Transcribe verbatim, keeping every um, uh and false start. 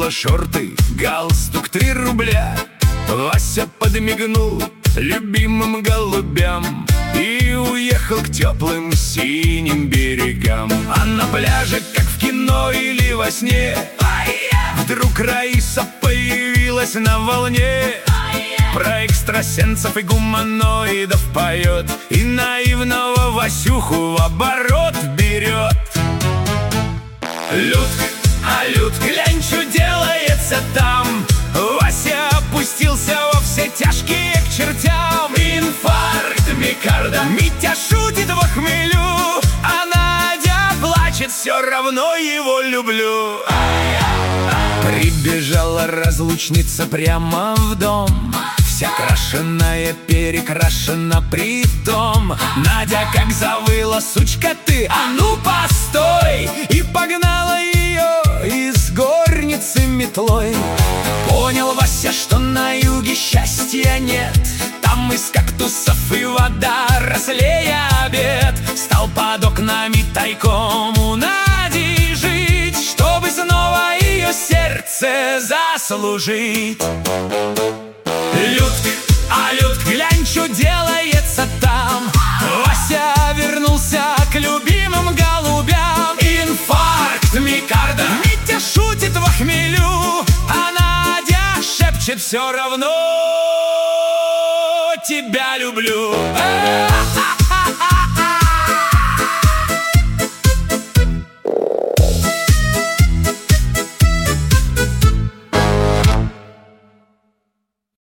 Поло, шорты, галстук, три рубля. Вася подмигнул любимым голубям и уехал к теплым синим берегам. А на пляже, как в кино или во сне, вдруг Раиса появилась на волне. Про экстрасенсов и гуманоидов поет и наивного Васюху в оборот берет. Людк, а Людк, глянь, что делается там. Вася опустился во все тяжкие к чертям. Инфаркт миокарда, Митя шутит во хмелю, а Надя плачет, все равно его люблю. Прибежала разлучница прямо в дом, вся крашеная, перекрашена притом. Надя как завыла: сучка ты, а ну постой! И погнала ее из горницы метлой. Понял Вася, что на юге счастья нет, там из кактусов и вода рослее обед. Стал под окнами тайком у Нади жить, чтобы снова ее сердце заслужить. Людк, а Людк, глянь, что делается там. Вася вернулся к любимым голубям. Инфаркт миокарда, Митя шутит во хмелю, а Надя шепчет: все равно тебя люблю.